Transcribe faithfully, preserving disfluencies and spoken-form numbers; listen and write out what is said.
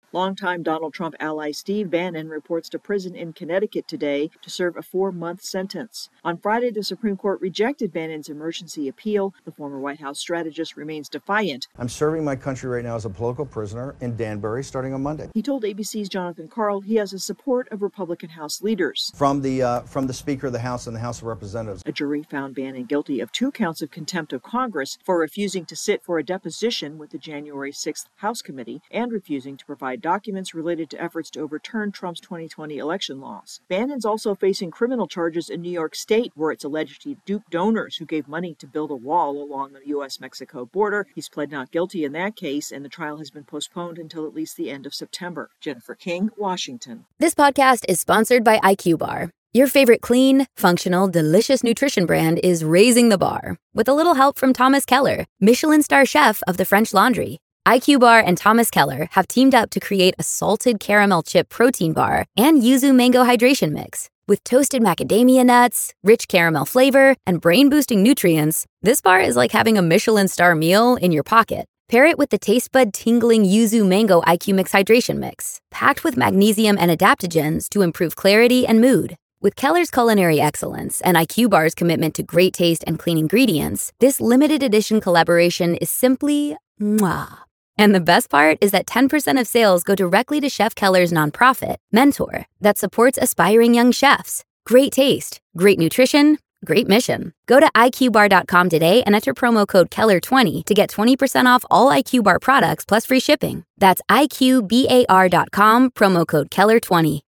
Longtime Donald Trump ally Steve Bannon reports to prison in Connecticut today to serve a four-month sentence. On Friday, the Supreme Court rejected Bannon's emergency appeal. The former White House strategist remains defiant. I'm serving my country right now as a political prisoner in Danbury starting on Monday. He told A B C's Jonathan Karl he has the support of Republican House leaders. From the, uh, from the Speaker of the House and the House of Representatives. A jury found Bannon guilty of two counts of contempt of Congress for refusing to sit for a deposition with the January sixth House Committee and refusing to provide documents related to efforts to overturn Trump's twenty twenty election laws. Bannon's also facing criminal charges in New York State, where it's alleged he duped donors who gave money to build a wall along the U S Mexico border. He's pled not guilty in that case, and the trial has been postponed until at least the end of September. Jennifer King, Washington. This podcast is sponsored by I Q Bar. Your favorite clean, functional, delicious nutrition brand is raising the bar with a little help from Thomas Keller, Michelin star chef of the French Laundry. I Q Bar and Thomas Keller have teamed up to create a salted caramel chip protein bar and yuzu mango hydration mix. With toasted macadamia nuts, rich caramel flavor, and brain-boosting nutrients, this bar is like having a Michelin star meal in your pocket. Pair it with the taste bud tingling yuzu mango I Q Mix hydration mix, packed with magnesium and adaptogens to improve clarity and mood. With Keller's culinary excellence and I Q Bar's commitment to great taste and clean ingredients, this limited edition collaboration is simply mwah. And the best part is that ten percent of sales go directly to Chef Keller's nonprofit, Mentor, that supports aspiring young chefs. Great taste, great nutrition, great mission. Go to I Q bar dot com today and enter promo code Keller twenty to get twenty percent off all I Q Bar products plus free shipping. That's I Q bar dot com, promo code Keller twenty.